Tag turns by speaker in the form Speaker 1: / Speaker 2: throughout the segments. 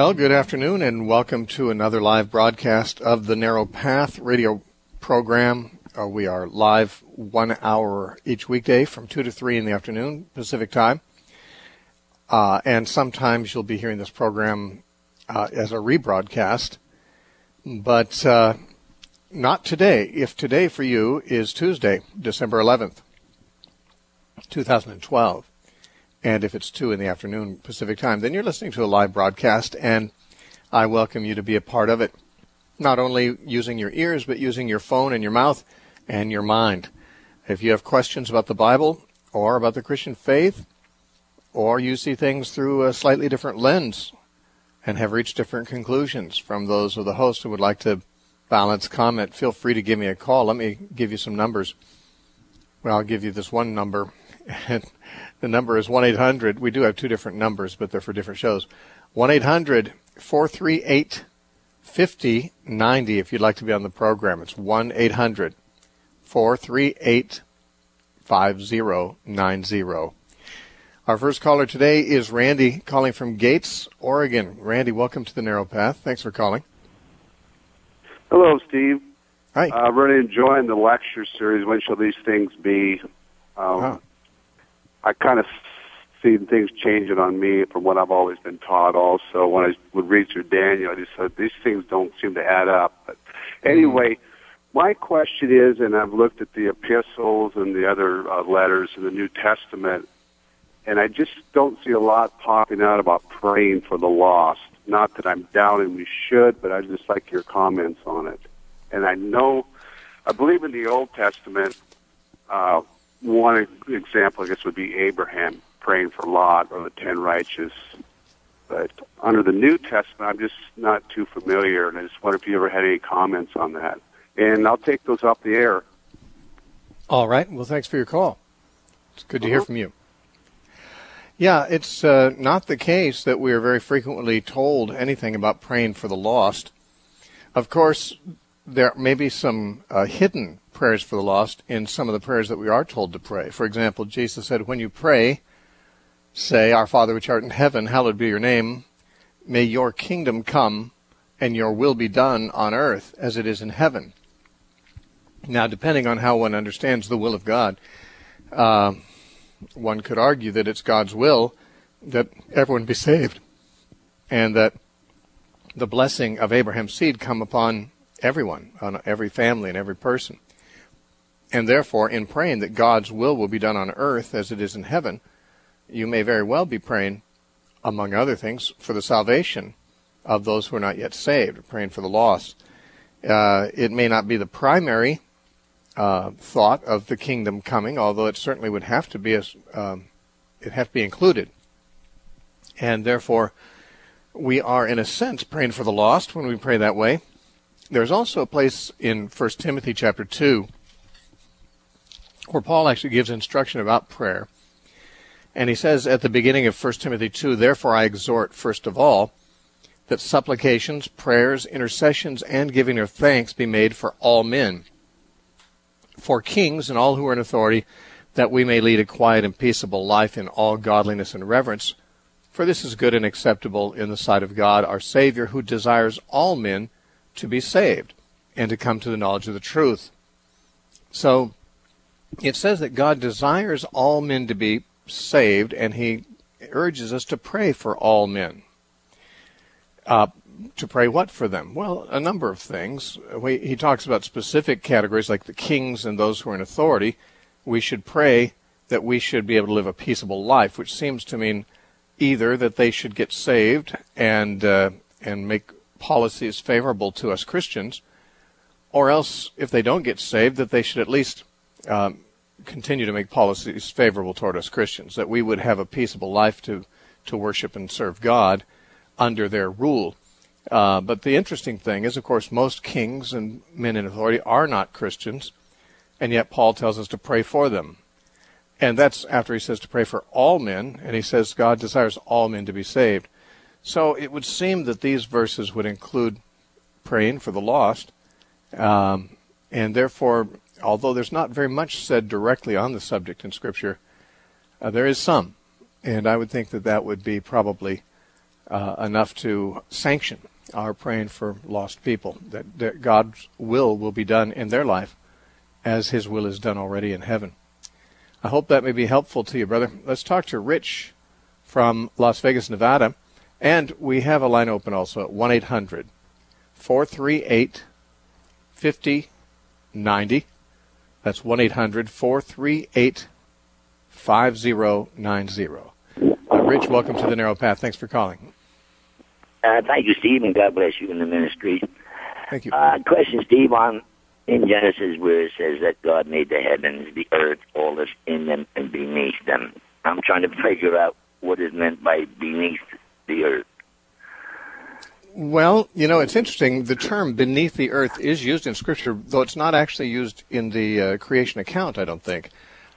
Speaker 1: Well, good afternoon, and welcome to another live broadcast of the Narrow Path radio program. We are live 1 hour each weekday from 2 to 3 in the afternoon, Pacific time. And sometimes you'll be hearing this program as a rebroadcast, but not today. If today for you is Tuesday, December 11th, 2012, and if it's 2 in the afternoon Pacific time, then you're listening to a live broadcast, and I welcome you to be a part of it, not only using your ears, but using your phone and your mouth and your mind. If you have questions about the Bible or about the Christian faith, or you see things through a slightly different lens and have reached different conclusions from those of the host who would like to balance comment, feel free to give me a call. Let me give you some numbers. Well, I'll give you this one number. The number is 1-800. We do have two different numbers, but they're for different shows. 1-800-438-5090 if you'd like to be on the program. It's 1-800-438-5090. Our first caller today is Randy, calling from Gates, Oregon. Randy, welcome to the Narrow Path. Thanks for calling.
Speaker 2: Hello, Steve.
Speaker 1: Hi.
Speaker 2: I'm really enjoying the lecture series. When shall these things be? I kind of see things changing on me from what I've always been taught also. When I would read through Daniel, I just said, these things don't seem to add up. But anyway, my question is, and I've looked at the epistles and the other letters in the New Testament, and I just don't see a lot popping out about praying for the lost. Not that I'm doubting we should, but I'd just like your comments on it. And I believe in the Old Testament, one example, I guess, would be Abraham praying for Lot or the 10 righteous. But under the New Testament, I'm just not too familiar, and I just wonder if you ever had any comments on that. And I'll take those off the air.
Speaker 1: All right. Well, thanks for your call. It's good to hear from you. Yeah, it's not the case that we are very frequently told anything about praying for the lost. Of course, there may be some hidden prayers for the lost in some of the prayers that we are told to pray. For example, Jesus said, when you pray, say, Our Father which art in heaven, hallowed be your name. May your kingdom come and your will be done on earth as it is in heaven. Now, depending on how one understands the will of God, one could argue that it's God's will that everyone be saved and that the blessing of Abraham's seed come upon everyone, on every family and every person. And therefore, in praying that God's will be done on earth as it is in heaven, you may very well be praying, among other things, for the salvation of those who are not yet saved, praying for the lost. It may not be the primary thought of the kingdom coming, although it certainly would have to be included. And therefore, we are, in a sense, praying for the lost when we pray that way. There's also a place in 1 Timothy chapter 2 where Paul actually gives instruction about prayer. And he says at the beginning of 1 Timothy 2, Therefore I exhort, first of all, that supplications, prayers, intercessions, and giving of thanks be made for all men, for kings and all who are in authority, that we may lead a quiet and peaceable life in all godliness and reverence. For this is good and acceptable in the sight of God, our Savior, who desires all men to be saved and to come to the knowledge of the truth. So it says that God desires all men to be saved, and he urges us to pray for all men. To pray what for them? Well, a number of things. He talks about specific categories like the kings and those who are in authority. We should pray that we should be able to live a peaceable life, which seems to mean either that they should get saved and make policies favorable to us Christians, or else, if they don't get saved, that they should at least continue to make policies favorable toward us Christians, that we would have a peaceable life to worship and serve God under their rule. But the interesting thing is, of course, most kings and men in authority are not Christians, and yet Paul tells us to pray for them. And that's after he says to pray for all men, and he says God desires all men to be saved. So it would seem that these verses would include praying for the lost, and therefore, although there's not very much said directly on the subject in Scripture, there is some, and I would think that that would be probably enough to sanction our praying for lost people, that God's will be done in their life as his will is done already in heaven. I hope that may be helpful to you, brother. Let's talk to Rich from Las Vegas, Nevada. And we have a line open also at 1-800-438-5090. That's 1-800-438-5090. Rich, welcome to the Narrow Path. Thanks for calling.
Speaker 3: Thank you, Steve, and God bless you in the ministry.
Speaker 1: Thank you.
Speaker 3: Question, Steve, in Genesis where it says that God made the heavens, the earth, all that's in them and beneath them. I'm trying to figure out what is meant by beneath the earth.
Speaker 1: Well, it's interesting. The term beneath the earth is used in Scripture, though it's not actually used in the creation account, I don't think.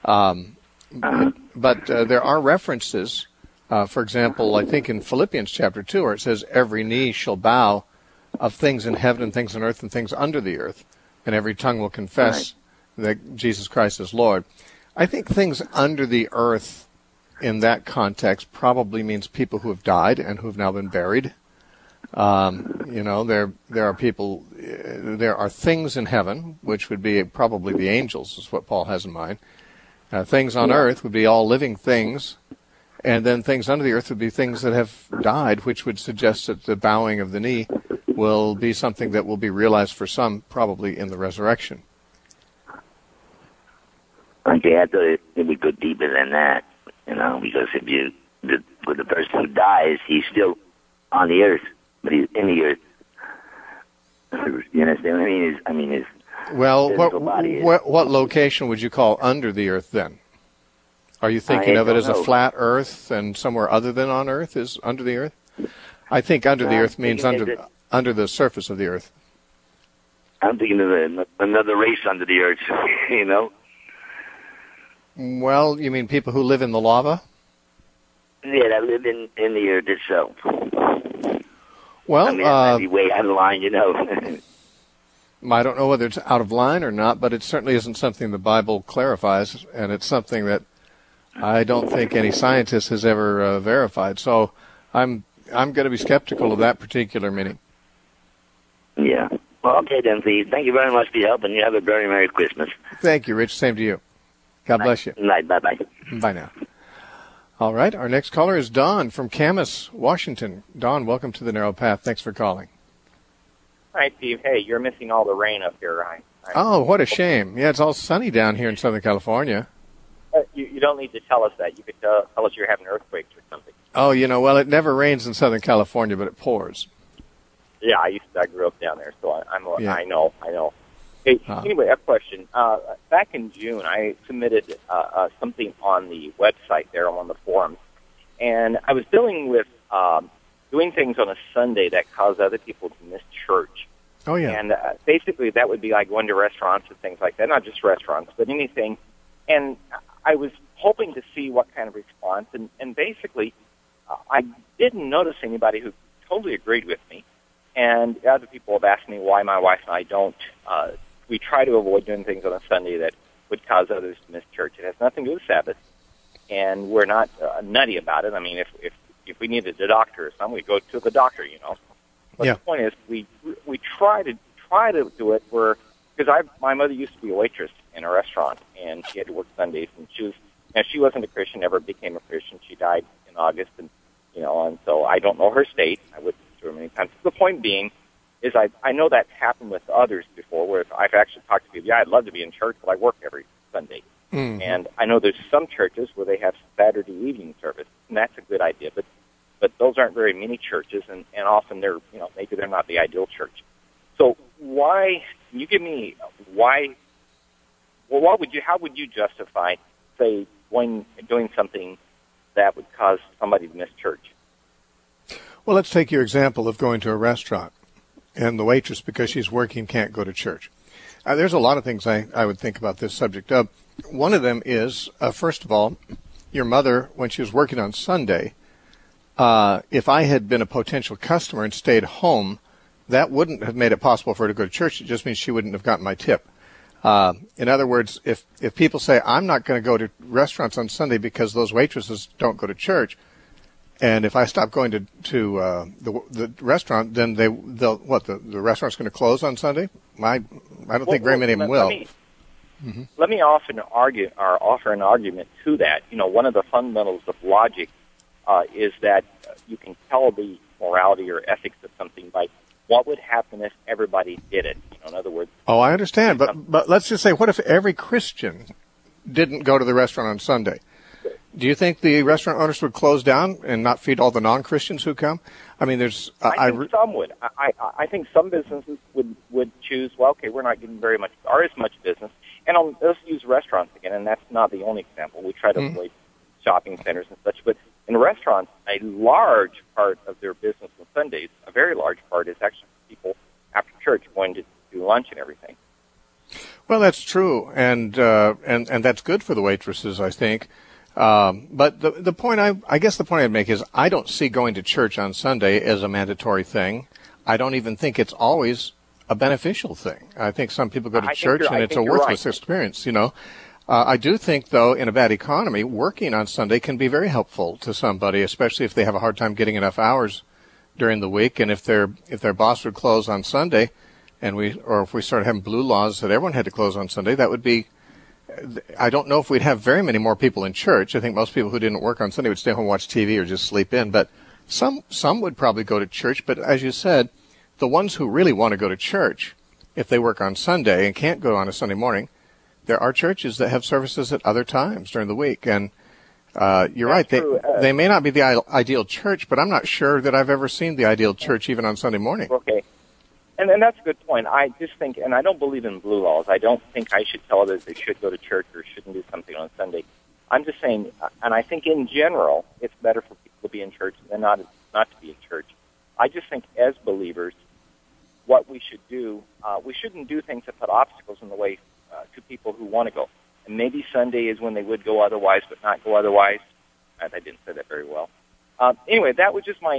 Speaker 1: But there are references, for example, I think in Philippians chapter 2, where it says, every knee shall bow of things in heaven and things on earth and things under the earth, and every tongue will confess that Jesus Christ is Lord. I think things under the earth in that context probably means people who have died and who have now been buried. There are people, there are things in heaven, which would be probably the angels, is what Paul has in mind. Things on earth would be all living things, and then things under the earth would be things that have died, which would suggest that the bowing of the knee will be something that will be realized for some, probably in the resurrection.
Speaker 3: Okay, I thought it would go deeper than that, because if the person who dies, he's still on the earth, but he's in the earth. You understand what I mean?
Speaker 1: Well, what location would you call under the earth then? Are you thinking of it as a flat earth and somewhere other than on earth is under the earth? I think under the earth means under the surface of the earth.
Speaker 3: I'm thinking of another race under the earth,
Speaker 1: Well, you mean people who live in the lava?
Speaker 3: Yeah, that live in the earth itself.
Speaker 1: Well,
Speaker 3: might be way out of line,
Speaker 1: I don't know whether it's out of line or not, but it certainly isn't something the Bible clarifies, and it's something that I don't think any scientist has ever verified. So I'm going to be skeptical of that particular meaning.
Speaker 3: Yeah. Well, okay then, Steve. Thank you very much for your help, and you have a very Merry Christmas.
Speaker 1: Thank you, Rich. Same to you. God bless you.
Speaker 3: Night. Bye-bye.
Speaker 1: Bye now. All right. Our next caller is Don from Camas, Washington. Don, welcome to the Narrow Path. Thanks for calling.
Speaker 4: Hi, Steve. Hey, you're missing all the rain up here.
Speaker 1: Oh, what a shame. Yeah, it's all sunny down here in Southern California.
Speaker 4: You don't need to tell us that. You could tell us you're having earthquakes or something.
Speaker 1: Oh, well, it never rains in Southern California, but it pours.
Speaker 4: Yeah, I grew up down there, so I know. Hey, anyway, a question. Back in June, I submitted something on the website there on the forums, and I was dealing with doing things on a Sunday that caused other people to miss church.
Speaker 1: Oh, yeah.
Speaker 4: And basically that would be like going to restaurants and things like that, not just restaurants, but anything. And I was hoping to see what kind of response, and basically I didn't notice anybody who totally agreed with me. And other people have asked me why my wife and I don't. We try to avoid doing things on a Sunday that would cause others to miss church. It has nothing to do with Sabbath, and we're not nutty about it. I mean, if we needed a doctor or something, we go to the doctor, But the point is, we try to do it because my mother used to be a waitress in a restaurant, and she had to work Sundays, and she wasn't a Christian, never became a Christian. She died in August, and so I don't know her state. I wouldn't to her many times. The point being is I know that's happened with others before, where I've actually talked to people, yeah, I'd love to be in church, but I work every Sunday. Mm-hmm. And I know there's some churches where they have Saturday evening service, and that's a good idea, but those aren't very many churches, and often they're, maybe they're not the ideal church. So why, can you give me why, well, how would you justify, say, doing something that would cause somebody to miss church?
Speaker 1: Well, let's take your example of going to a restaurant, and the waitress, because she's working, can't go to church. There's a lot of things I would think about this subject. One of them is, first of all, your mother, when she was working on Sunday, if I had been a potential customer and stayed home, that wouldn't have made it possible for her to go to church. It just means she wouldn't have gotten my tip. In other words, if people say, I'm not going to go to restaurants on Sunday because those waitresses don't go to church, And if I stop going to the restaurant, then the restaurant's going to close on Sunday? I don't think very many of them will.
Speaker 4: Let me offer an argument to that. One of the fundamentals of logic is that you can tell the morality or ethics of something by what would happen if everybody did it. In other words.
Speaker 1: Oh, I understand, but let's just say, what if every Christian didn't go to the restaurant on Sunday? Do you think the restaurant owners would close down and not feed all the non-Christians who come? I mean,
Speaker 4: I think some would. I think some businesses would choose, well, okay, we're not getting very much or as much business. And let's use restaurants again, and that's not the only example. We try to avoid shopping centers and such. But in restaurants, a large part of their business on Sundays, a very large part, is actually people after church going to do lunch and everything.
Speaker 1: Well, that's true, and that's good for the waitresses, I think. But the point I guess the point I'd make is I don't see going to church on Sunday as a mandatory thing. I don't even think it's always a beneficial thing. I think some people go to church and it's a worthless experience, I do think, though, in a bad economy, working on Sunday can be very helpful to somebody, especially if they have a hard time getting enough hours during the week. And if their boss would close on Sunday, if we started having blue laws that everyone had to close on Sunday, that would be. I don't know if we'd have very many more people in church. I think most people who didn't work on Sunday would stay home and watch TV or just sleep in. But some would probably go to church. But as you said, the ones who really want to go to church, if they work on Sunday and can't go on a Sunday morning, there are churches that have services at other times during the week. And you're right. They may not be the ideal church, but I'm not sure that I've ever seen the ideal church even on Sunday morning.
Speaker 4: Okay. And that's a good point. I just think, and I don't believe in blue laws. I don't think I should tell others they should go to church or shouldn't do something on Sunday. I'm just saying, and I think in general, it's better for people to be in church than not to be in church. I just think as believers, what we should do, we shouldn't do things that put obstacles in the way to people who want to go. And maybe Sunday is when they would go otherwise, but not go otherwise. I didn't say that very well. Anyway, that was just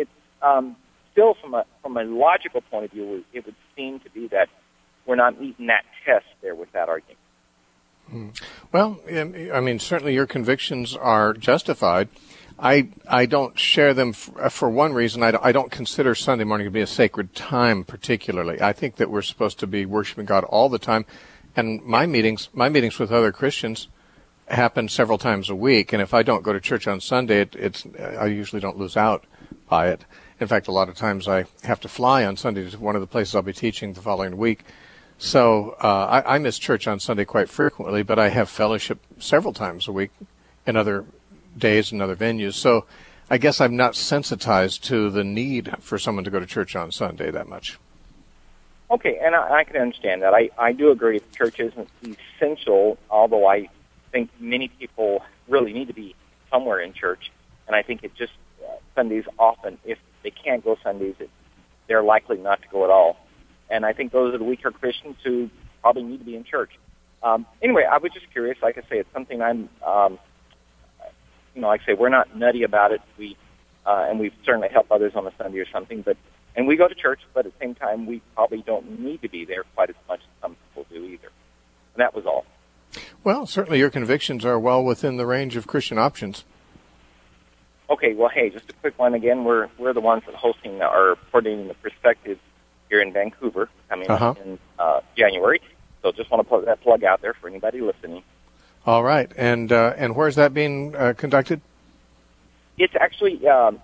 Speaker 4: still, from a logical point of view, it would seem to be that we're not meeting that test there with that argument.
Speaker 1: Well, I mean, certainly your convictions are justified. I don't share them for one reason. I don't consider Sunday morning to be a sacred time particularly. I think that we're supposed to be worshiping God all the time. And my meetings with other Christians happen several times a week. And if I don't go to church on Sunday, I usually don't lose out by it. In fact, a lot of times I have to fly on Sunday to one of the places I'll be teaching the following week. So I miss church on Sunday quite frequently, but I have fellowship several times a week in other days and other venues. So I guess I'm not sensitized to the need for someone to go to church on Sunday that much.
Speaker 4: Okay, and I can understand that. I do agree that church isn't essential, although I think many people really need to be somewhere in church. And I think it just Sundays often, if they can't go Sundays, they're likely not to go at all. And I think those are the weaker Christians who probably need to be in church. Anyway, I was just curious. Like I say, it's something I'm, like I say, we're not nutty about it. And we certainly help others on a Sunday or something. And we go to church, but at the same time, we probably don't need to be there quite as much as some people do either. And that was all.
Speaker 1: Well, certainly your convictions are well within the range of Christian options.
Speaker 4: Okay, well, hey, just a quick one again. We're the ones that hosting or coordinating the Perspective here in Vancouver coming up in January. So just want to put that plug out there for anybody listening.
Speaker 1: All right, and where's that being conducted?
Speaker 4: It's actually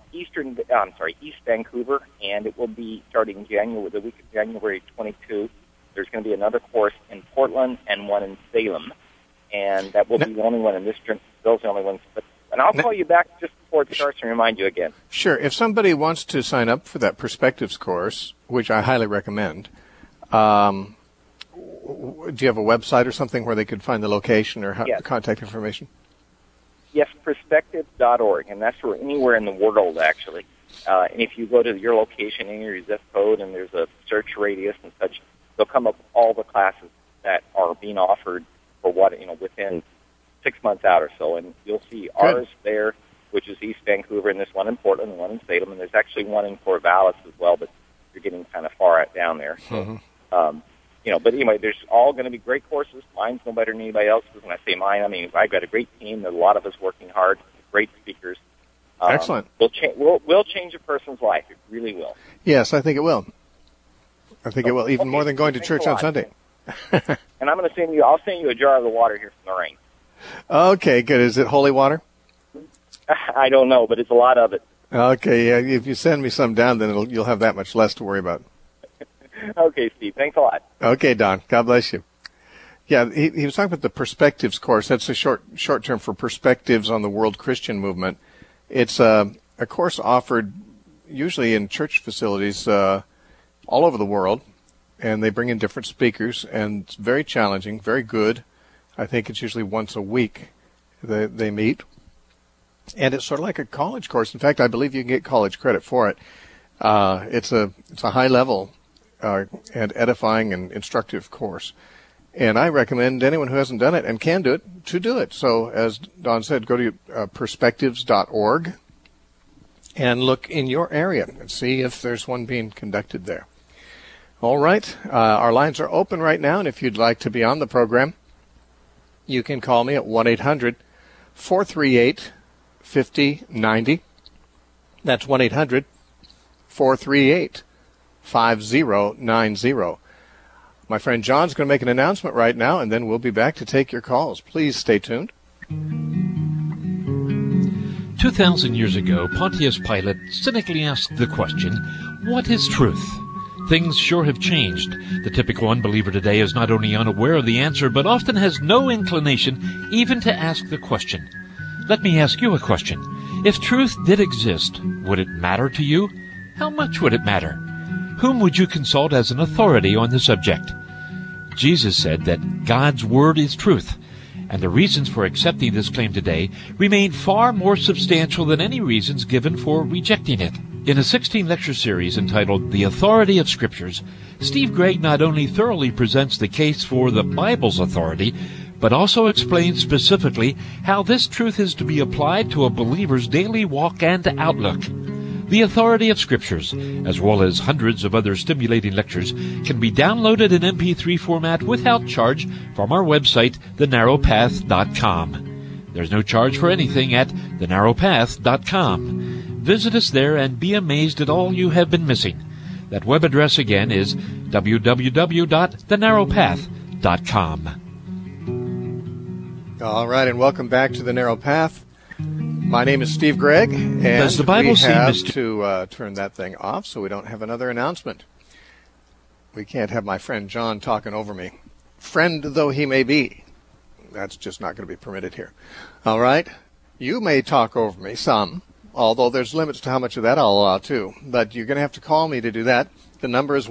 Speaker 4: East Vancouver, and it will be starting the week of January 22. There's going to be another course in Portland and one in Salem, and that will be the only one in this trip. Those are the only ones. And I'll call you back just before it starts and remind you again.
Speaker 1: Sure. If somebody wants to sign up for that Perspectives course, which I highly recommend, do you have a website or something where they could find the location or contact information?
Speaker 4: Yes, perspective.org, and that's for anywhere in the world, actually. And if you go to your location and your zip code and there's a search radius and such, they'll come up with all the classes that are being offered for within 6 months out or so. And you'll see ours there, which is East Vancouver, and this one in Portland and one in Salem. And there's actually one in Corvallis as well, but you're getting kind of far out down there. So, but anyway, there's all going to be great courses. Mine's no better than anybody else's. When I say mine, I mean, I've got a great team. There's a lot of us working hard, great speakers.
Speaker 1: Excellent.
Speaker 4: Will change a person's life. It really will.
Speaker 1: Yes, I think it will. I think it will, even more than going to church on Sunday.
Speaker 4: And I'm going to I'll send you a jar of the water here from the rain.
Speaker 1: Okay, good. Is it holy water?
Speaker 4: I don't know, but it's a lot of it.
Speaker 1: Okay, yeah. If you send me some down, then you'll have that much less to worry about.
Speaker 4: Okay, Steve. Thanks a lot.
Speaker 1: Okay, Don. God bless you. Yeah, he was talking about the Perspectives course. That's a short term for Perspectives on the World Christian Movement. It's a course offered usually in church facilities all over the world, and they bring in different speakers, and it's very challenging, very good. I think it's usually once a week they meet. And it's sort of like a college course. In fact, I believe you can get college credit for it. It's a high level and edifying and instructive course. And I recommend anyone who hasn't done it and can do it to do it. So as Don said, go to perspectives.org and look in your area and see if there's one being conducted there. All right. Our lines are open right now, and if you'd like to be on the program, you can call me at 1-800-438-5090. That's 1-800-438-5090. My friend John's going to make an announcement right now, and then we'll be back to take your calls. Please stay tuned.
Speaker 5: 2,000 years ago, Pontius Pilate cynically asked the question, what is truth? Things sure have changed. The typical unbeliever today is not only unaware of the answer, but often has no inclination even to ask the question. Let me ask you a question. If truth did exist, would it matter to you? How much would it matter? Whom would you consult as an authority on the subject? Jesus said that God's Word is truth, and the reasons for accepting this claim today remain far more substantial than any reasons given for rejecting it. In a 16-lecture series entitled The Authority of Scriptures, Steve Gregg not only thoroughly presents the case for the Bible's authority, but also explains specifically how this truth is to be applied to a believer's daily walk and outlook. The Authority of Scriptures, as well as hundreds of other stimulating lectures, can be downloaded in MP3 format without charge from our website, thenarrowpath.com. There's no charge for anything at thenarrowpath.com. Visit us there and be amazed at all you have been missing. That web address again is www.thenarrowpath.com.
Speaker 1: All right, and welcome back to The Narrow Path. My name is Steve Gregg, and
Speaker 5: Does the Bible
Speaker 1: we have
Speaker 5: say,
Speaker 1: to turn that thing off so we don't have another announcement. We can't have my friend John talking over me, friend though he may be. That's just not going to be permitted here. All right? You may talk over me some, although there's limits to how much of that I'll allow too. But you're going to have to call me to do that. The number is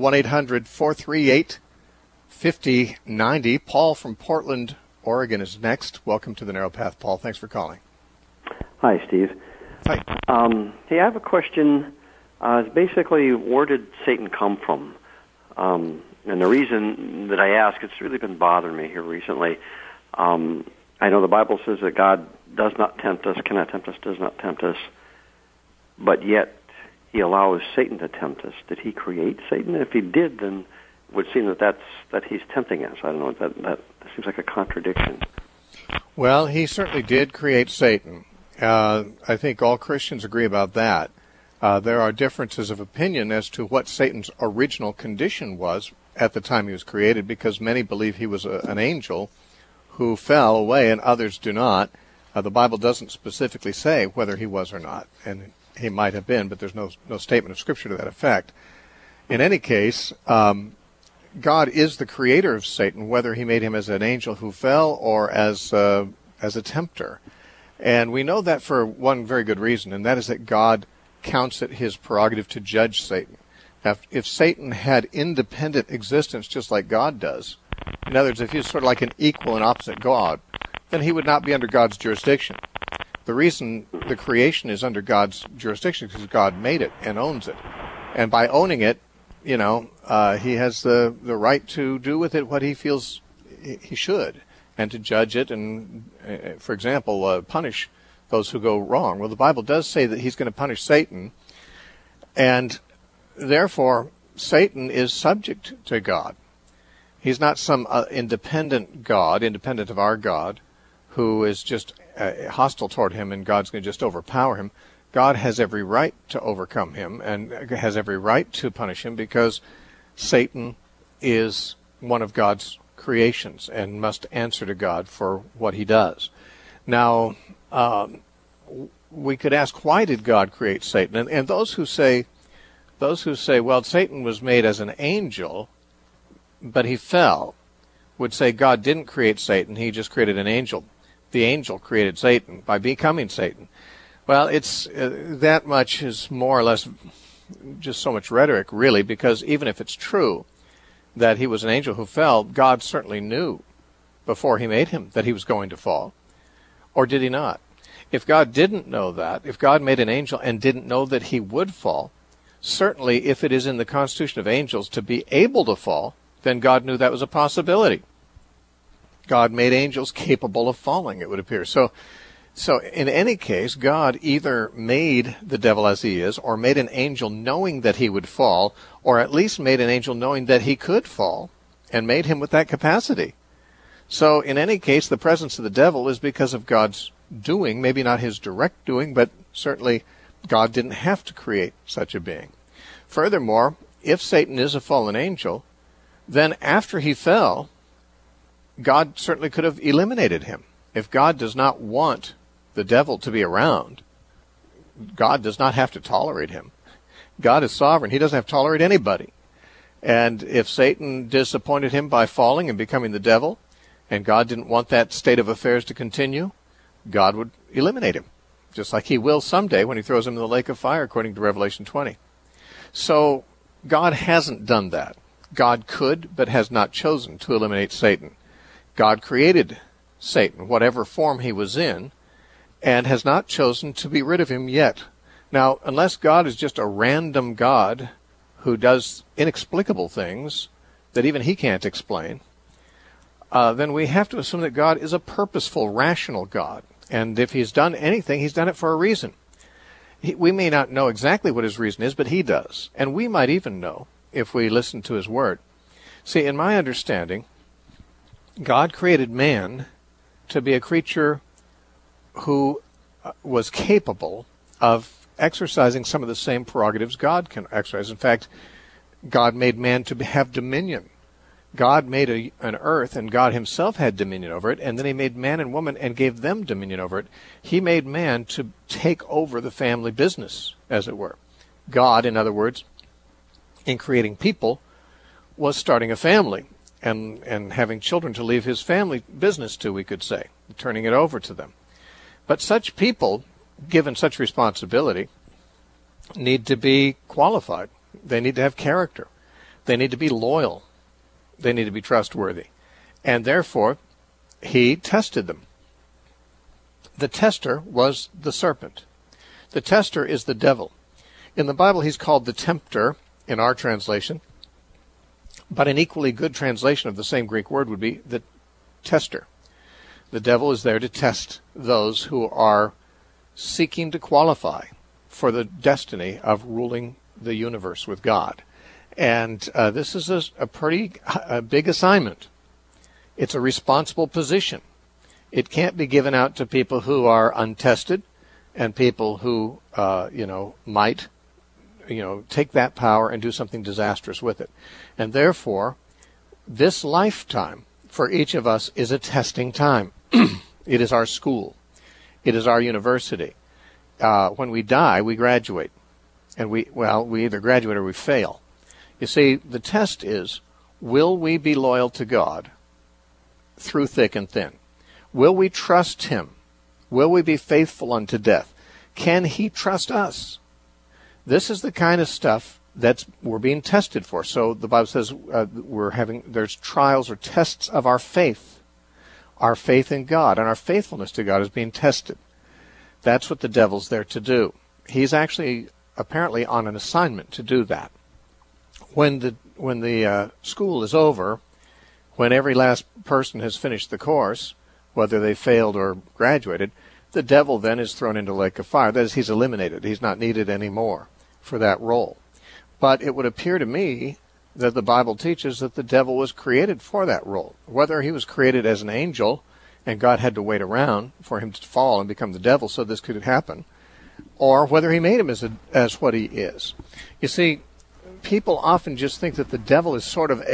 Speaker 1: 1-800-438-5090. Paul from Portland, Oregon is next. Welcome to The Narrow Path, Paul. Thanks for calling.
Speaker 6: Hi, Steve.
Speaker 1: Hi.
Speaker 6: Hey, I have a question. It's basically, where did Satan come from? And the reason that I ask, it's really been bothering me here recently. I know the Bible says that God does not tempt us, cannot tempt us, does not tempt us, but yet he allows Satan to tempt us. Did he create Satan? If he did, then it would seem that he's tempting us. I don't know. That seems like a contradiction.
Speaker 1: Well, he certainly did create Satan. I think all Christians agree about that. There are differences of opinion as to what Satan's original condition was at the time he was created, because many believe he was an angel who fell away and others do not. The Bible doesn't specifically say whether he was or not, and he might have been, but there's no statement of Scripture to that effect. In any case, God is the creator of Satan, whether he made him as an angel who fell or as a tempter. And we know that for one very good reason, and that is that God counts it his prerogative to judge Satan. Now, if Satan had independent existence just like God does, in other words, if he was sort of like an equal and opposite God, then he would not be under God's jurisdiction. The reason the creation is under God's jurisdiction is because God made it and owns it. And by owning it, he has the right to do with it what he feels he should, and to judge it and, for example, punish those who go wrong. Well, the Bible does say that he's going to punish Satan, and therefore Satan is subject to God. He's not some independent God, independent of our God, who is just hostile toward him and God's going to just overpower him. God has every right to overcome him and has every right to punish him because Satan is one of God's creations and must answer to God for what he does. Now, we could ask, why did God create Satan? And those who say, well, Satan was made as an angel, but he fell, would say God didn't create Satan, he just created an angel. The angel created Satan by becoming Satan. Well, it's that much is more or less just so much rhetoric, really, because even if it's true that he was an angel who fell, God certainly knew before he made him that he was going to fall. Or did he not? If God didn't know that, if God made an angel and didn't know that he would fall, certainly if it is in the constitution of angels to be able to fall, then God knew that was a possibility. God made angels capable of falling, it would appear. So in any case, God either made the devil as he is, or made an angel knowing that he would fall, or at least made an angel knowing that he could fall, and made him with that capacity. So in any case, the presence of the devil is because of God's doing, maybe not his direct doing, but certainly God didn't have to create such a being. Furthermore, if Satan is a fallen angel, then after he fell, God certainly could have eliminated him. If God does not want the devil to be around, God does not have to tolerate him. God is sovereign. He doesn't have to tolerate anybody. And if Satan disappointed him by falling and becoming the devil, and God didn't want that state of affairs to continue, God would eliminate him, just like he will someday when he throws him in the lake of fire, according to Revelation 20. So God hasn't done that. God could, but has not chosen to eliminate Satan. God created Satan, whatever form he was in, and has not chosen to be rid of him yet. Now, unless God is just a random God who does inexplicable things that even he can't explain, then we have to assume that God is a purposeful, rational God. And if he's done anything, he's done it for a reason. We may not know exactly what his reason is, but he does. And we might even know if we listen to his word. See, in my understanding, God created man to be a creature who was capable of exercising some of the same prerogatives God can exercise. In fact, God made man to have dominion. God made an earth, and God himself had dominion over it, and then he made man and woman and gave them dominion over it. He made man to take over the family business, as it were. God, in other words, in creating people, was starting a family and having children to leave his family business to, we could say, turning it over to them. But such people, given such responsibility, need to be qualified. They need to have character. They need to be loyal. They need to be trustworthy. And therefore, he tested them. The tester was the serpent. The tester is the devil. In the Bible, he's called the tempter in our translation, but an equally good translation of the same Greek word would be the tester. The devil is there to test those who are seeking to qualify for the destiny of ruling the universe with God. And this is a pretty big assignment. It's a responsible position. It can't be given out to people who are untested and people who, might, take that power and do something disastrous with it. And therefore, this lifetime for each of us is a testing time. It is our school. It is our university. When we die, we graduate. And we either graduate or we fail. You see, the test is, will we be loyal to God through thick and thin? Will we trust him? Will we be faithful unto death? Can he trust us? This is the kind of stuff we're being tested for. So the Bible says there's trials or tests of our faith in God, and our faithfulness to God is being tested. That's what the devil's there to do. He's actually apparently on an assignment to do that. When the school is over, when every last person has finished the course, whether they failed or graduated, the devil then is thrown into the lake of fire. That is, he's eliminated. He's not needed anymore for that role. But it would appear to me that the Bible teaches that the devil was created for that role. Whether he was created as an angel and God had to wait around for him to fall and become the devil so this could happen, or whether he made him as what he is. You see, people often just think that the devil is sort of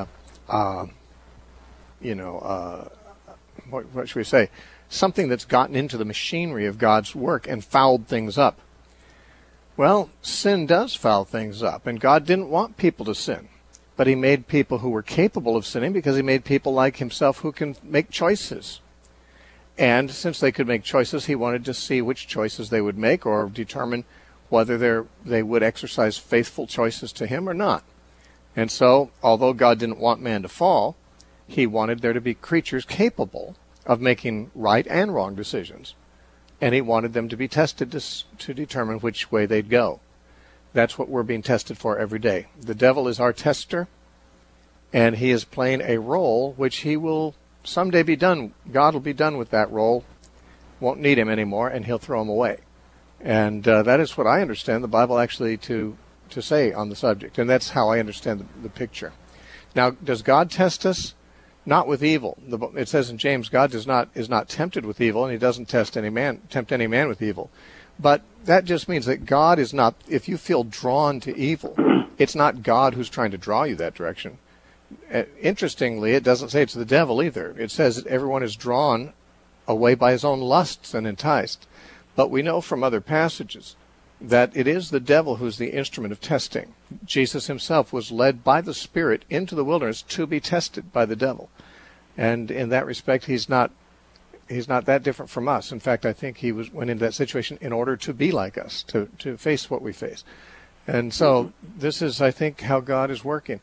Speaker 1: what should we say? Something that's gotten into the machinery of God's work and fouled things up. Well, sin does foul things up, and God didn't want people to sin. But he made people who were capable of sinning because he made people like himself who can make choices. And since they could make choices, he wanted to see which choices they would make or determine whether they would exercise faithful choices to him or not. And so, although God didn't want man to fall, he wanted there to be creatures capable of making right and wrong decisions. And he wanted them to be tested to determine which way they'd go. That's what we're being tested for every day. The devil is our tester, and he is playing a role which he will someday be done. God will be done with that role, won't need him anymore, and he'll throw him away. And that is what I understand the Bible actually to say on the subject, and that's how I understand the picture. Now, does God test us? Not with evil. It says in James, God is not tempted with evil, and he doesn't tempt any man with evil. But that just means that God is not, if you feel drawn to evil, it's not God who's trying to draw you that direction. Interestingly, it doesn't say it's the devil either. It says that everyone is drawn away by his own lusts and enticed. But we know from other passages that it is the devil who's the instrument of testing. Jesus himself was led by the Spirit into the wilderness to be tested by the devil. And in that respect, he's not that different from us. In fact, I think he went into that situation in order to be like us, to face what we face. And so this is, I think, how God is working.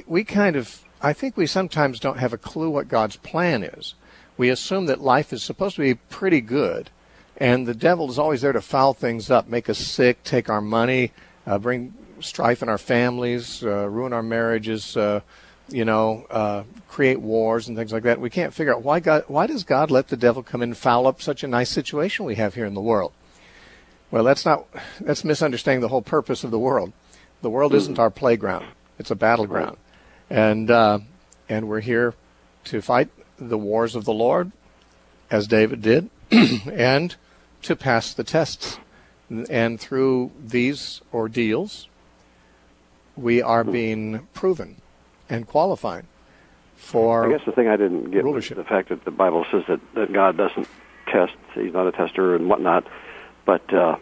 Speaker 1: I think we sometimes don't have a clue what God's plan is. We assume that life is supposed to be pretty good, and the devil is always there to foul things up, make us sick, take our money, bring strife in our families, ruin our marriages, create wars and things like that. We can't figure out why does God let the devil come in and foul up such a nice situation we have here in the world? Well, that's misunderstanding the whole purpose of the world. The world isn't our playground. It's a battleground. And we're here to fight the wars of the Lord, as David did, and to pass the tests. And through these ordeals, we are being proven and qualified for
Speaker 6: I guess the thing I didn't get
Speaker 1: rulership.
Speaker 6: Was the fact that the Bible says that God doesn't test. He's not a tester and whatnot. But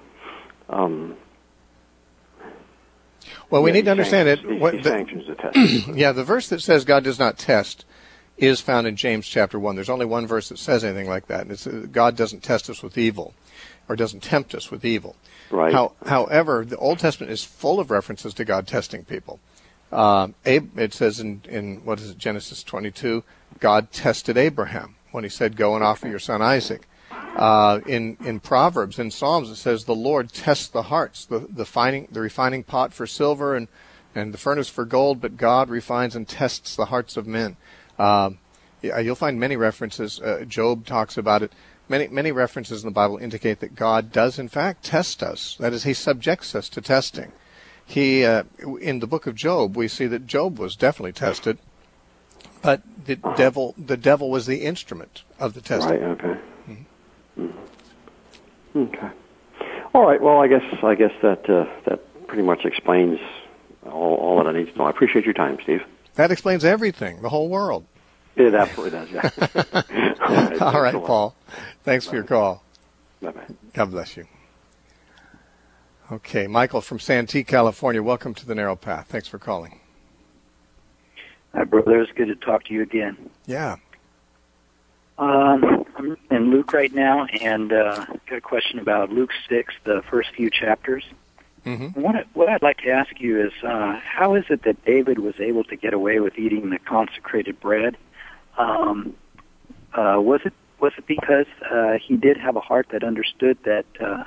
Speaker 1: we need to understand it.
Speaker 6: He sanctions the test.
Speaker 1: Yeah, the verse that says God does not test is found in James chapter 1. There's only one verse that says anything like that. And it's God doesn't test us with evil, or doesn't tempt us with evil.
Speaker 6: Right.
Speaker 1: However, the Old Testament is full of references to God testing people. It says in Genesis 22, God tested Abraham when he said, "Go and offer your son Isaac." In Proverbs, in Psalms, it says the Lord tests the hearts, the refining pot for silver and the furnace for gold, but God refines and tests the hearts of men. You'll find many references. Job talks about it. Many references in the Bible indicate that God does, in fact, test us. That is, he subjects us to testing. In the book of Job, we see that Job was definitely tested, but the devil was the instrument of the testing.
Speaker 6: Right. Okay. Mm-hmm. Okay. All right. Well, I guess that pretty much explains all that I need to know. I appreciate your time, Steve.
Speaker 1: That explains everything, the whole world.
Speaker 6: It absolutely does. Yeah.
Speaker 1: All right, Paul. Thanks for your call.
Speaker 6: Bye-bye.
Speaker 1: God bless you. Okay, Michael from Santee, California. Welcome to the Narrow Path. Thanks for calling.
Speaker 7: Hi, brother. It's good to talk to you again.
Speaker 1: Yeah.
Speaker 7: I'm in Luke right now, and got a question about Luke 6, the first few chapters.
Speaker 1: Mm-hmm.
Speaker 7: What I'd like to ask you is, how is it that David was able to get away with eating the consecrated bread? Was it because he did have a heart that understood that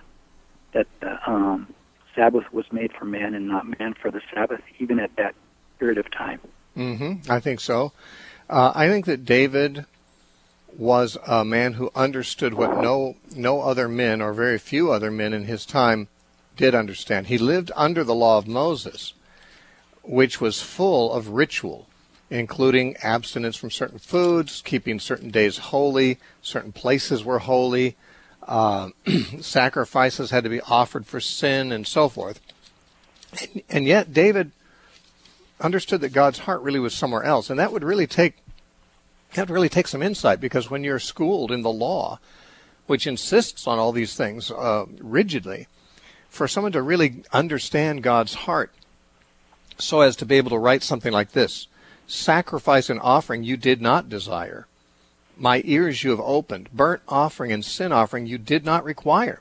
Speaker 7: Sabbath was made for man and not man for the Sabbath, even at that period of time?
Speaker 1: Mm-hmm. I think so. I think that David was a man who understood what no other men, or very few other men in his time, did understand. He lived under the law of Moses, which was full of ritual, including abstinence from certain foods, keeping certain days holy, certain places were holy. Sacrifices had to be offered for sin and so forth. And yet David understood that God's heart really was somewhere else. And that would really take some insight, because when you're schooled in the law, which insists on all these things rigidly, for someone to really understand God's heart so as to be able to write something like this: sacrifice and offering you did not desire. My ears you have opened. Burnt offering and sin offering you did not require.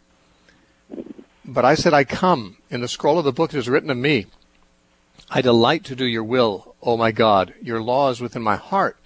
Speaker 1: But I said, I come. In the scroll of the book it is written of me. I delight to do your will, O my God. Your law is within my heart.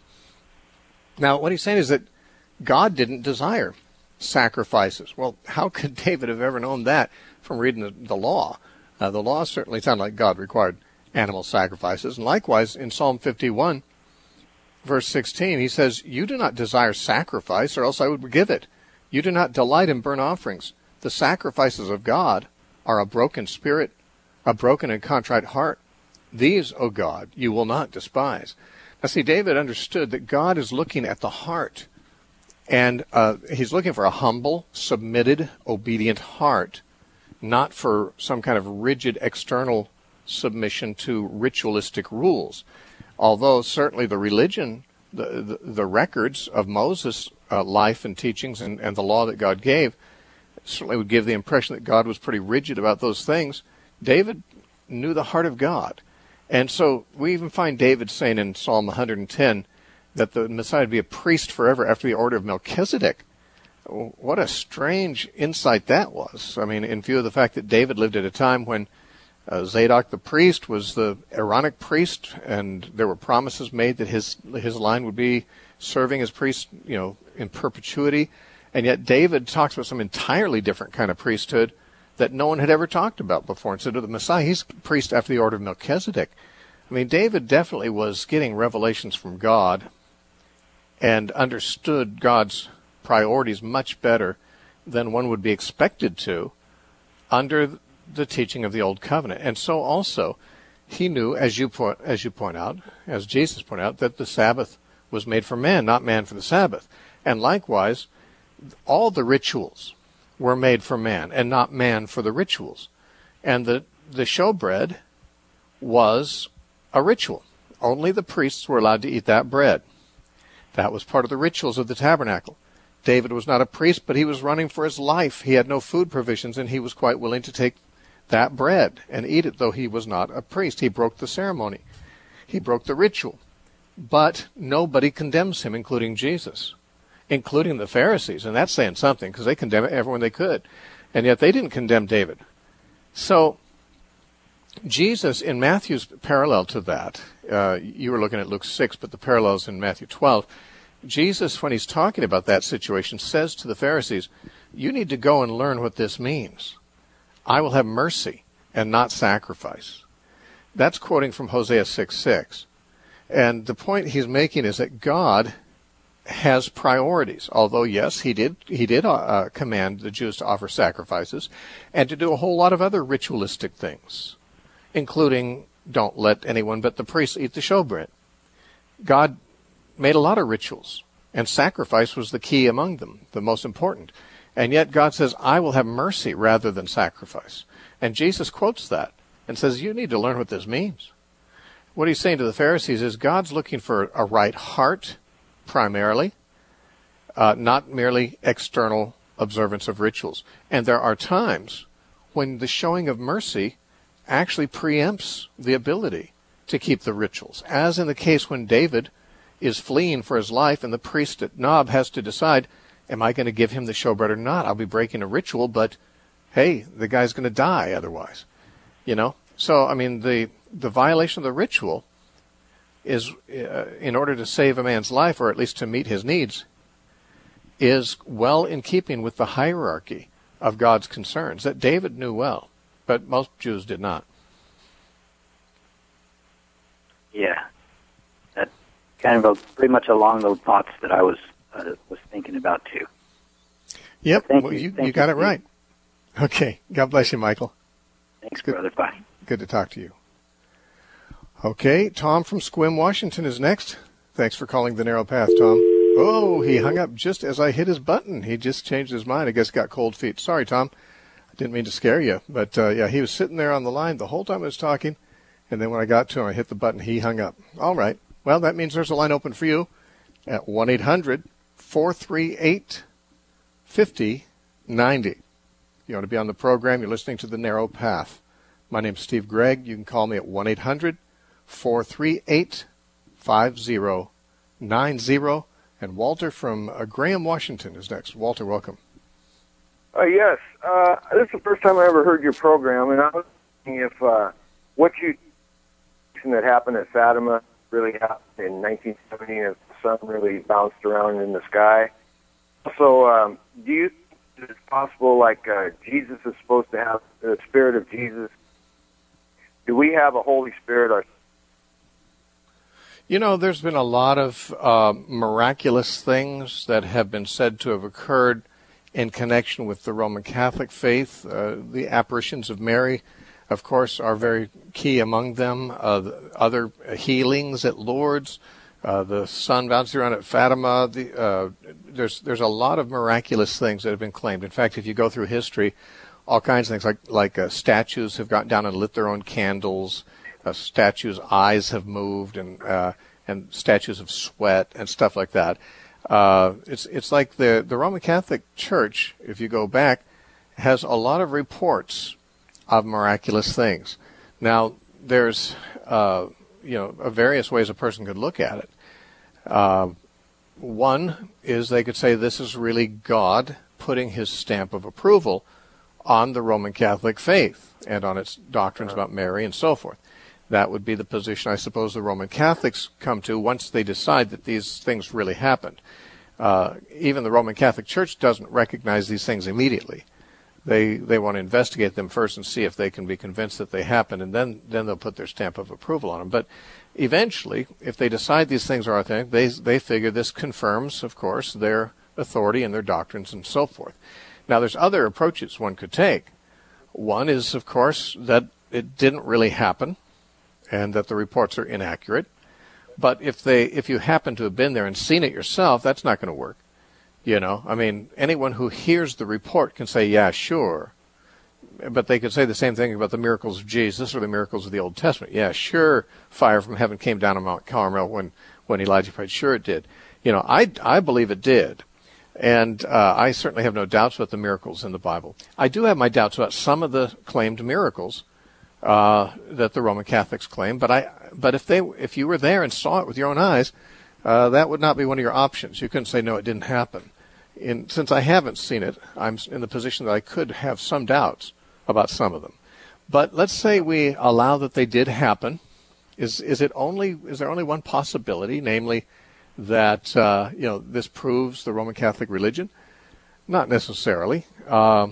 Speaker 1: Now, what he's saying is that God didn't desire sacrifices. Well, how could David have ever known that from reading the law? The law certainly sounded like God required animal sacrifices. And likewise, in Psalm 51, verse 16, he says, you do not desire sacrifice, or else I would give it. You do not delight in burnt offerings. The sacrifices of God are a broken spirit, a broken and contrite heart. These, O God, you will not despise. Now see, David understood that God is looking at the heart, and he's looking for a humble, submitted, obedient heart, not for some kind of rigid external submission to ritualistic rules. Although certainly the religion, the records of Moses' life and teachings and the law that God gave certainly would give the impression that God was pretty rigid about those things. David knew the heart of God. And so we even find David saying in Psalm 110 that the Messiah would be a priest forever after the order of Melchizedek. What a strange insight that was. I mean, in view of the fact that David lived at a time when Zadok the priest was the Aaronic priest, and there were promises made that his line would be serving as priest, in perpetuity. And yet David talks about some entirely different kind of priesthood that no one had ever talked about before. And said to the Messiah, he's priest after the order of Melchizedek. I mean, David definitely was getting revelations from God and understood God's priorities much better than one would be expected to under the teaching of the Old Covenant. And so also, he knew, as you point out, as Jesus pointed out, that the Sabbath was made for man, not man for the Sabbath. And likewise, all the rituals were made for man and not man for the rituals. And the showbread was a ritual. Only the priests were allowed to eat that bread. That was part of the rituals of the tabernacle. David was not a priest, but he was running for his life. He had no food provisions, and he was quite willing to take that bread and eat it, though he was not a priest. He broke the ceremony. He broke the ritual. But nobody condemns him, including Jesus, including the Pharisees. And that's saying something, because they condemned everyone they could. And yet they didn't condemn David. So Jesus, in Matthew's parallel to that, you were looking at Luke 6, but the parallel's in Matthew 12. Jesus, when he's talking about that situation, says to the Pharisees, you need to go and learn what this means. I will have mercy and not sacrifice. That's quoting from Hosea 6:6. And the point he's making is that God has priorities. Although, yes, he did command the Jews to offer sacrifices and to do a whole lot of other ritualistic things, including don't let anyone but the priests eat the showbread. God made a lot of rituals, and sacrifice was the key among them, the most important. And yet God says, I will have mercy rather than sacrifice. And Jesus quotes that and says, you need to learn what this means. What he's saying to the Pharisees is God's looking for a right heart, primarily, not merely external observance of rituals. And there are times when the showing of mercy actually preempts the ability to keep the rituals, as in the case when David is fleeing for his life and the priest at Nob has to decide, am I going to give him the showbread or not? I'll be breaking a ritual, but hey, the guy's going to die otherwise. So, I mean, the violation of the ritual is, in order to save a man's life, or at least to meet his needs, is well in keeping with the hierarchy of God's concerns that David knew well, but most Jews did not.
Speaker 7: Yeah, that kind of pretty much along those thoughts that I was thinking about too.
Speaker 1: Yep, you got it right. Okay, God bless you, Michael.
Speaker 7: Thanks, brother. Bye.
Speaker 1: Good to talk to you. Okay, Tom from Sequim, Washington is next. Thanks for calling The Narrow Path, Tom. Oh, he hung up just as I hit his button. He just changed his mind. I guess got cold feet. Sorry, Tom. I didn't mean to scare you. But, yeah, he was sitting there on the line the whole time I was talking. And then when I got to him, I hit the button. He hung up. All right. Well, that means there's a line open for you at 1-800-438-5090. You want to be on the program, you're listening to The Narrow Path. My name's Steve Gregg. You can call me at 1-800-438-5090. And Walter from Graham, Washington is next. Walter, welcome.
Speaker 8: Yes. This is the first time I ever heard your program, and I was thinking if what you that happened at Fatima really happened in 1970, if the sun really bounced around in the sky. So, do you think it's possible, like Jesus is supposed to have the Spirit of Jesus? Do we have a Holy Spirit ourselves?
Speaker 1: You know, there's been a lot of miraculous things that have been said to have occurred in connection with the Roman Catholic faith. The apparitions of Mary, of course, are very key among them. Other healings at Lourdes, the sun bouncing around at Fatima. There's a lot of miraculous things that have been claimed. In fact, if you go through history, all kinds of things like statues have gotten down and lit their own candles. Statues' eyes have moved, and statues of sweat and stuff like that. It's like the Roman Catholic Church, if you go back, has a lot of reports of miraculous things. Now, there's various ways a person could look at it. One is they could say this is really God putting his stamp of approval on the Roman Catholic faith and on its doctrines about Mary and so forth. That would be the position, I suppose, the Roman Catholics come to once they decide that these things really happened. Even the Roman Catholic Church doesn't recognize these things immediately. They want to investigate them first and see if they can be convinced that they happened, and then they'll put their stamp of approval on them. But eventually, if they decide these things are authentic, they figure this confirms, of course, their authority and their doctrines and so forth. Now, there's other approaches one could take. One is, of course, that it didn't really happen, and that the reports are inaccurate. But if you happen to have been there and seen it yourself, that's not going to work. You know, I mean, anyone who hears the report can say, yeah, sure. But they could say the same thing about the miracles of Jesus or the miracles of the Old Testament. Yeah, sure, fire from heaven came down on Mount Carmel when Elijah prayed. Sure it did. You know, I believe it did. And I certainly have no doubts about the miracles in the Bible. I do have my doubts about some of the claimed miracles that the Roman Catholics claim, but if you were there and saw it with your own eyes, that would not be one of your options. You couldn't say, no, it didn't happen. Since I haven't seen it, I'm in the position that I could have some doubts about some of them. But let's say we allow that they did happen. Is there only one possibility, namely that this proves the Roman Catholic religion? Not necessarily. On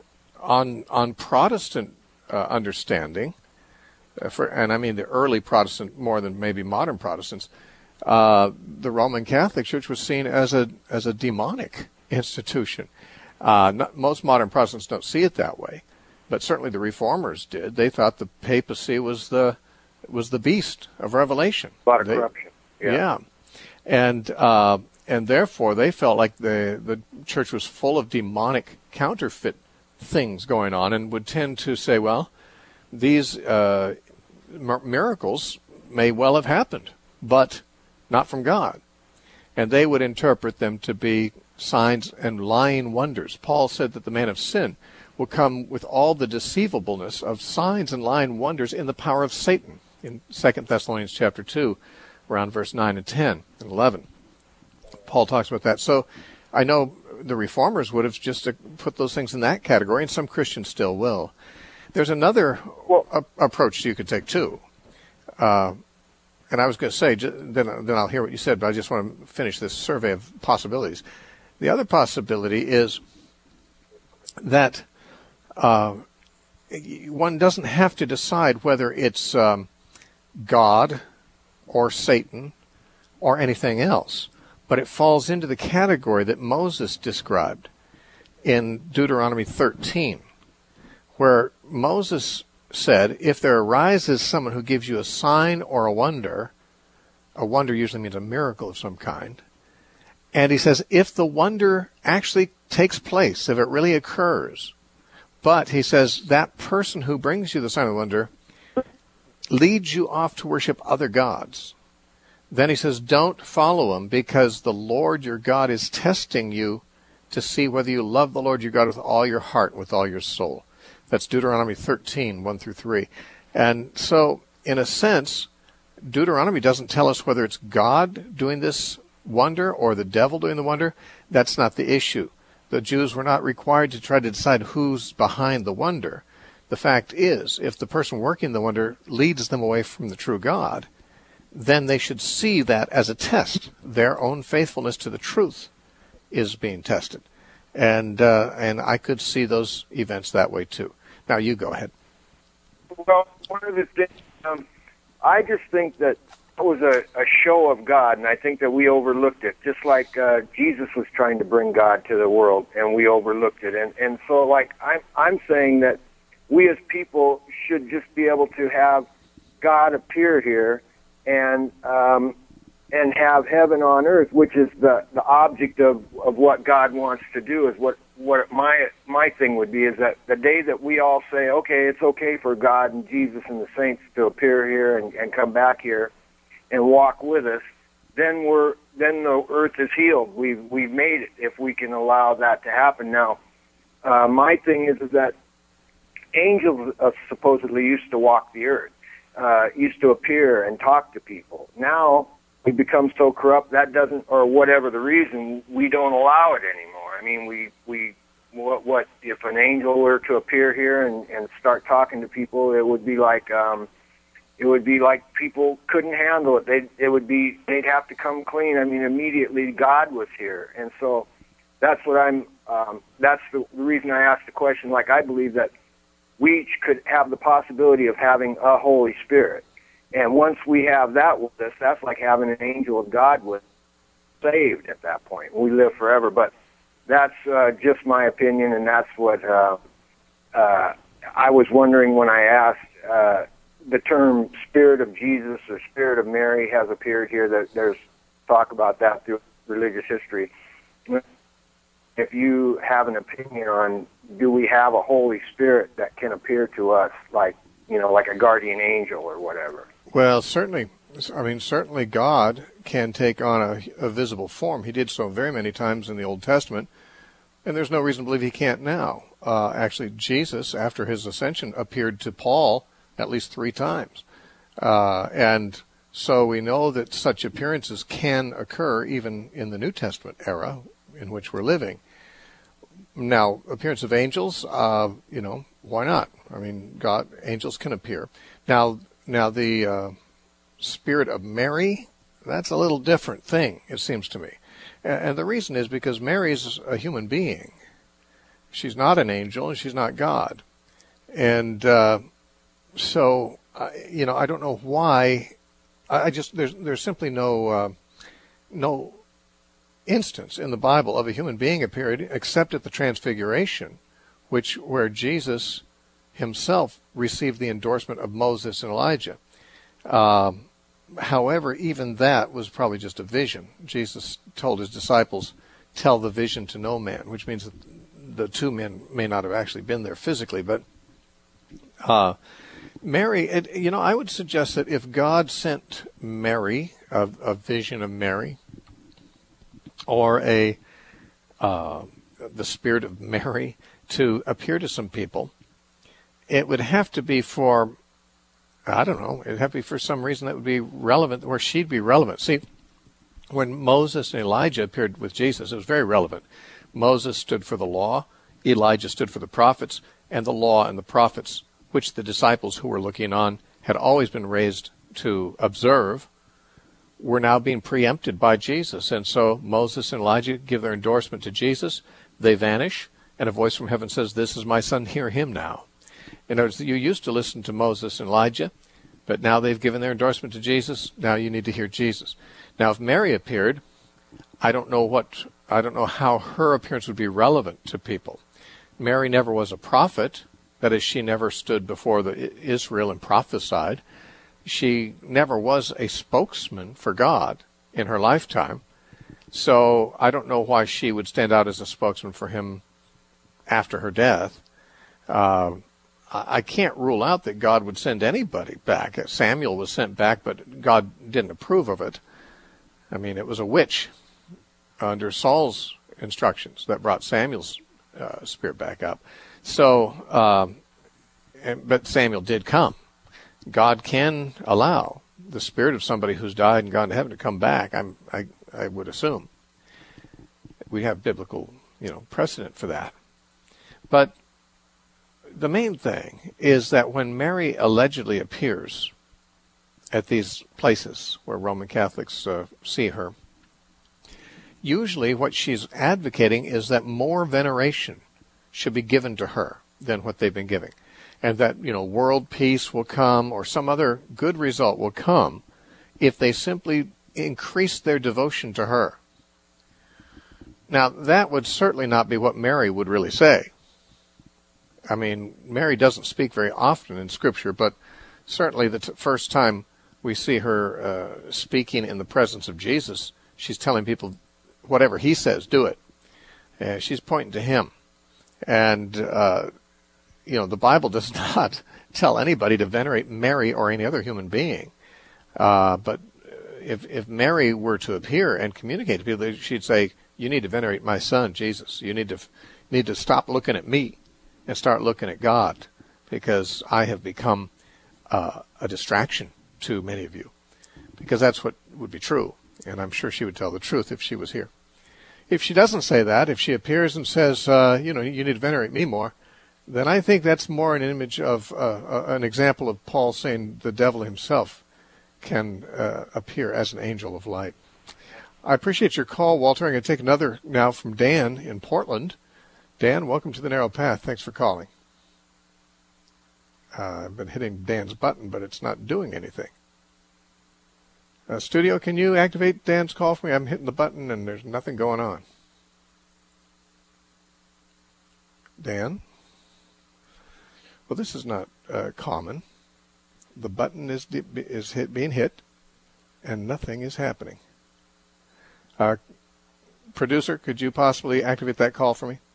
Speaker 1: Protestant understanding, and I mean the early Protestant more than maybe modern Protestants, the Roman Catholic Church was seen as a demonic institution. Most modern Protestants don't see it that way, but certainly the Reformers did. They thought the papacy was the beast of Revelation.
Speaker 8: A lot of corruption.
Speaker 1: Yeah. And therefore they felt like the church was full of demonic counterfeit things going on, and would tend to say, well, these miracles may well have happened, but not from God. And they would interpret them to be signs and lying wonders. Paul said that the man of sin will come with all the deceivableness of signs and lying wonders in the power of Satan, in 2 Thessalonians chapter 2, around verse 9 and 10 and 11. Paul talks about that. So I know the Reformers would have just put those things in that category, and some Christians still will. There's another approach you could take, too. And I was going to say, then I'll hear what you said, but I just want to finish this survey of possibilities. The other possibility is that one doesn't have to decide whether it's God or Satan or anything else, but it falls into the category that Moses described in Deuteronomy 13, where Moses said, if there arises someone who gives you a sign or a wonder usually means a miracle of some kind, And he says, if the wonder actually takes place, if it really occurs, but he says that person who brings you the sign of the wonder leads you off to worship other gods, then he says, don't follow him, because the Lord your God is testing you to see whether you love the Lord your God with all your heart, with all your soul. That's Deuteronomy 13, 1 through 3. And so, in a sense, Deuteronomy doesn't tell us whether it's God doing this wonder or the devil doing the wonder. That's not the issue. The Jews were not required to try to decide who's behind the wonder. The fact is, if the person working the wonder leads them away from the true God, then they should see that as a test. Their own faithfulness to the truth is being tested. And I could see those events that way too. Now you go ahead.
Speaker 8: Well, one of the things, I just think that it was a show of God, and I think that we overlooked it, just like Jesus was trying to bring God to the world, and we overlooked it. And so, like, I'm saying that we as people should just be able to have God appear here and have heaven on earth, which is the object of what God wants to do. Is what my thing would be, is that the day that we all say, okay, it's okay for God and Jesus and the saints to appear here and come back here and walk with us, then the earth is healed. We've made it, if we can allow that to happen. Now, my thing is that angels supposedly used to walk the earth, used to appear and talk to people. Now we become so corrupt that doesn't, or whatever the reason, we don't allow it anymore. I mean, what if an angel were to appear here and start talking to people? It would be like people couldn't handle it. They'd have to come clean. I mean, immediately God was here, and so that's what that's the reason I asked the question. Like, I believe that we each could have the possibility of having a Holy Spirit. And once we have that with us, that's like having an angel of God with saved at that point. We live forever. But that's just my opinion, and that's what I was wondering when I asked. The term Spirit of Jesus or Spirit of Mary has appeared here. That there's talk about that through religious history. If you have an opinion on, do we have a Holy Spirit that can appear to us like a guardian angel or whatever?
Speaker 1: Well, certainly. I mean, certainly God can take on a visible form. He did so very many times in the Old Testament, and there's no reason to believe he can't now. Actually, Jesus, after his ascension, appeared to Paul at least 3 times. And so we know that such appearances can occur even in the New Testament era in which we're living. Now, appearance of angels, why not? I mean, angels can appear. Now the Spirit of Mary, that's a little different thing, it seems to me. And the reason is because Mary's a human being. She's not an angel, and she's not God. And so, I don't know why. There's simply no instance in the Bible of a human being appeared except at the Transfiguration, where Jesus himself received the endorsement of Moses and Elijah. However, even that was probably just a vision. Jesus told his disciples, "Tell the vision to no man," which means that the 2 men may not have actually been there physically, but Mary, I would suggest that if God sent Mary, a vision of Mary, or the Spirit of Mary to appear to some people, it would have to be for, I don't know, it'd have to be for some reason that would be relevant, where she'd be relevant. See, when Moses and Elijah appeared with Jesus, it was very relevant. Moses stood for the law, Elijah stood for the prophets, and the law and the prophets, which the disciples who were looking on had always been raised to observe, were now being preempted by Jesus. And so Moses and Elijah give their endorsement to Jesus, they vanish, and a voice from heaven says, "This is my son, hear him now." In other words, you used to listen to Moses and Elijah, but now they've given their endorsement to Jesus, now you need to hear Jesus. Now if Mary appeared, I don't know how her appearance would be relevant to people. Mary never was a prophet. That is, she never stood before Israel and prophesied. She never was a spokesman for God in her lifetime. So I don't know why she would stand out as a spokesman for him after her death. I can't rule out that God would send anybody back. Samuel was sent back, but God didn't approve of it. I mean, it was a witch under Saul's instructions that brought Samuel's spirit back up. So, but Samuel did come. God can allow the spirit of somebody who's died and gone to heaven to come back. I would assume we have biblical, precedent for that. But the main thing is that when Mary allegedly appears at these places where Roman Catholics see her, usually what she's advocating is that more veneration should be given to her than what they've been giving. And that, world peace will come or some other good result will come if they simply increase their devotion to her. Now, that would certainly not be what Mary would really say. I mean, Mary doesn't speak very often in Scripture, but certainly the first time we see her speaking in the presence of Jesus, she's telling people, whatever he says, do it. She's pointing to him. And, the Bible does not tell anybody to venerate Mary or any other human being. But if Mary were to appear and communicate to people, she'd say, you need to venerate my son, Jesus. You need to stop looking at me and start looking at God, because I have become a distraction to many of you. Because that's what would be true. And I'm sure she would tell the truth if she was here. If she doesn't say that, if she appears and says, you need to venerate me more, then I think that's more an image of an example of Paul saying the devil himself can appear as an angel of light. I appreciate your call, Walter. I'm going to take another now from Dan in Portland. Dan, welcome to the Narrow Path. Thanks for calling. I've been hitting Dan's button, but it's not doing anything. Studio, can you activate Dan's call for me? I'm hitting the button and there's nothing going on. Dan? Well, this is not common. The button is being hit and nothing is happening. Producer, could you possibly activate that call for me?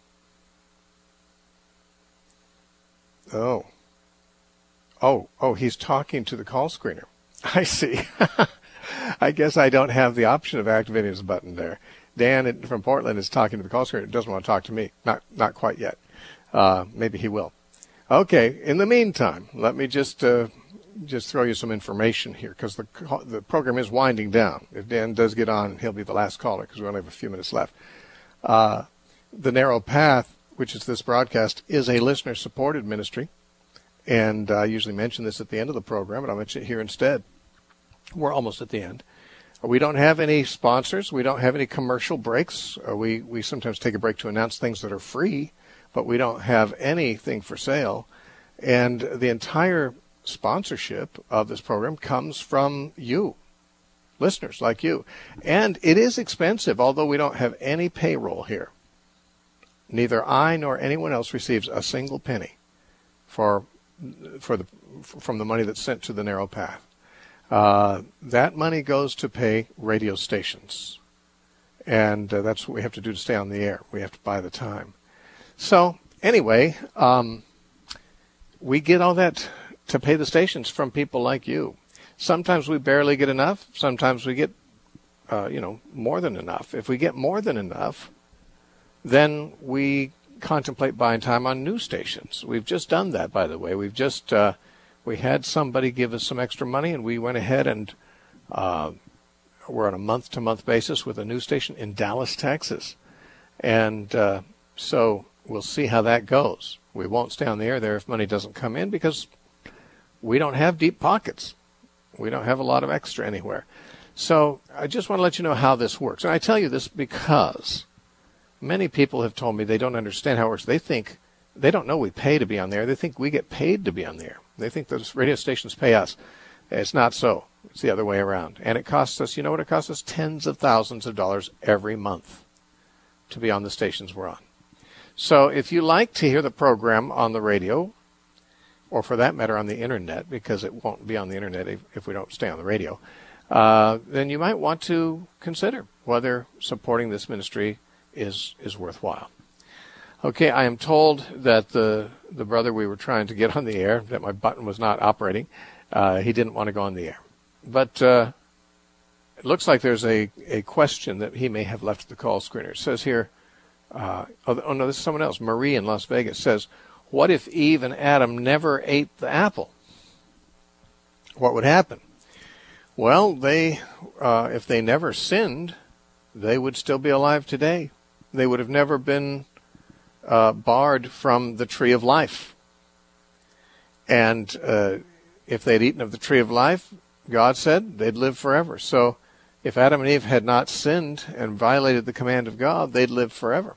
Speaker 1: Oh, he's talking to the call screener. I see. I guess I don't have the option of activating his button there. Dan from Portland is talking to the call screener. Doesn't want to talk to me. Not quite yet. Maybe he will. Okay. In the meantime, let me just throw you some information here, because the program is winding down. If Dan does get on, he'll be the last caller because we only have a few minutes left. The Narrow Path, which is this broadcast, is a listener-supported ministry. And I usually mention this at the end of the program, but I'll mention it here instead. We're almost at the end. We don't have any sponsors. We don't have any commercial breaks. We sometimes take a break to announce things that are free, but we don't have anything for sale. And the entire sponsorship of this program comes from you, listeners like you. And it is expensive, although we don't have any payroll here. Neither I nor anyone else receives a single penny from the money that's sent to the Narrow Path. That money goes to pay radio stations. And that's what we have to do to stay on the air. We have to buy the time. So anyway, we get all that to pay the stations from people like you. Sometimes we barely get enough. Sometimes we get, more than enough. If we get more than enough, then we contemplate buying time on news stations. We've just done that, by the way. We've just we had somebody give us some extra money, and we went ahead and we're on a month-to-month basis with a news station in Dallas, Texas. And so we'll see how that goes. We won't stay on the air there if money doesn't come in, because we don't have deep pockets. We don't have a lot of extra anywhere. So I just want to let you know how this works. And I tell you this because many people have told me they don't understand how it works. They don't know we pay to be on the air. They think we get paid to be on the air. They think those radio stations pay us. It's not so. It's the other way around. And it costs us, you know what it costs us? Tens of thousands of dollars every month to be on the stations we're on. So if you like to hear the program on the radio, or for that matter on the internet, because it won't be on the internet if we don't stay on the radio, then you might want to consider whether supporting this ministry is worthwhile. Okay, I am told that the brother we were trying to get on the air, that my button was not operating. He didn't want to go on the air. But it looks like there's a question that he may have left the call screener. It says here, oh no, this is someone else. Marie in Las Vegas says, what if Eve and Adam never ate the apple? What would happen? Well, if they never sinned, they would still be alive today. They would have never been barred from the tree of life. And if they'd eaten of the tree of life, God said they'd live forever. So if Adam and Eve had not sinned and violated the command of God, they'd live forever.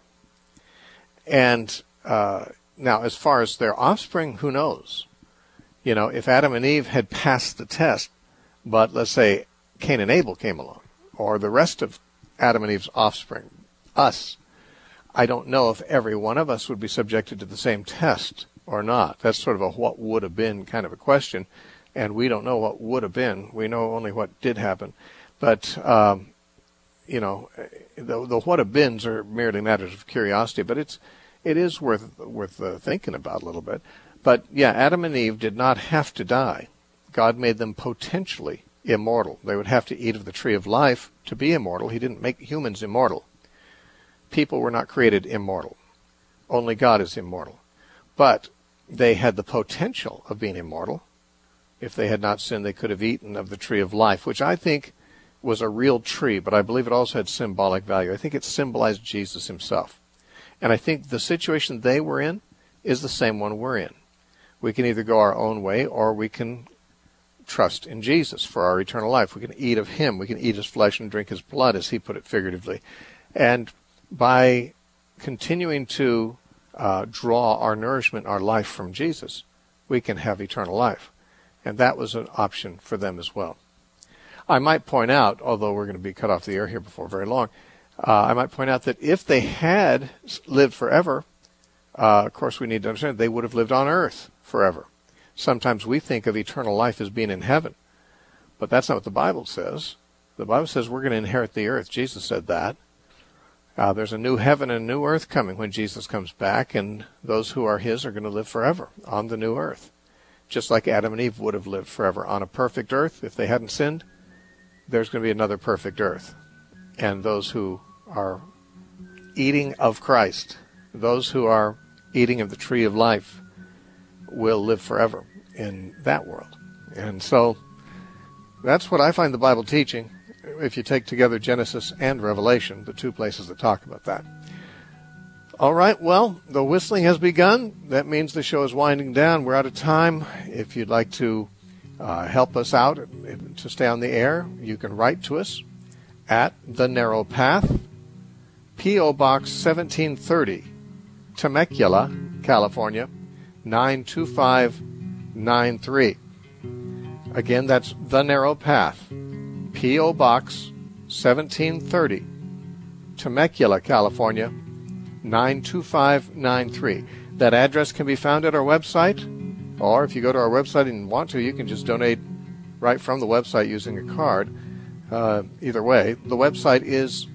Speaker 1: And now, as far as their offspring, who knows? You know, if Adam and Eve had passed the test, but let's say Cain and Abel came along, or the rest of Adam and Eve's offspring, us, I don't know if every one of us would be subjected to the same test or not. That's sort of a what would have been kind of a question, and we don't know what would have been. We know only what did happen. But, you know, the what have beens are merely matters of curiosity, but it is worth thinking about a little bit. But, yeah, Adam and Eve did not have to die. God made them potentially immortal. They would have to eat of the tree of life to be immortal. He didn't make humans immortal. People were not created immortal. Only God is immortal. But they had the potential of being immortal. If they had not sinned, they could have eaten of the tree of life, which I think was a real tree, but I believe it also had symbolic value. I think it symbolized Jesus himself. And I think the situation they were in is the same one we're in. We can either go our own way, or we can trust in Jesus for our eternal life. We can eat of him. We can eat his flesh and drink his blood, as he put it figuratively. And by continuing to draw our nourishment, our life from Jesus, we can have eternal life. And that was an option for them as well. I might point out, although we're going to be cut off the air here before very long, I might point out that if they had lived forever, of course we need to understand they would have lived on earth forever. Sometimes we think of eternal life as being in heaven, but that's not what the Bible says. The Bible says we're going to inherit the earth. Jesus said that. There's a new heaven and a new earth coming when Jesus comes back, and those who are his are going to live forever on the new earth. Just like Adam and Eve would have lived forever on a perfect earth if they hadn't sinned, there's going to be another perfect earth. And those who are eating of Christ, those who are eating of the tree of life, will live forever in that world. And so that's what I find the Bible teaching, if you take together Genesis and Revelation, the two places that talk about that. All right, well, the whistling has begun. That means the show is winding down. We're out of time. If you'd like to help us out to stay on the air, you can write to us at The Narrow Path, P.O. Box 1730, Temecula, California, 92593. Again, that's The Narrow Path, P.O. Box 1730, Temecula, California, 92593. That address can be found at our website, or if you go to our website and want to, you can just donate right from the website using a card. Either way, the website is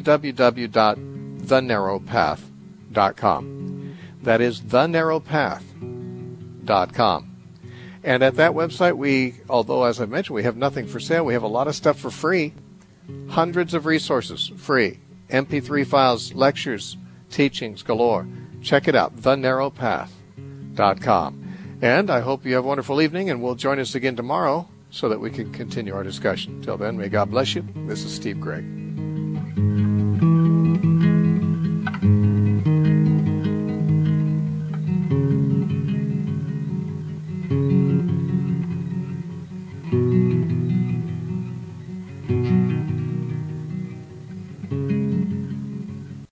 Speaker 1: www.thenarrowpath.com. That is thenarrowpath.com. And at that website, although as I mentioned, we have nothing for sale, we have a lot of stuff for free. Hundreds of resources, free. MP3 files, lectures, teachings galore. Check it out, thenarrowpath.com. And I hope you have a wonderful evening, and will join us again tomorrow so that we can continue our discussion. Till then, may God bless you. This is Steve Gregg.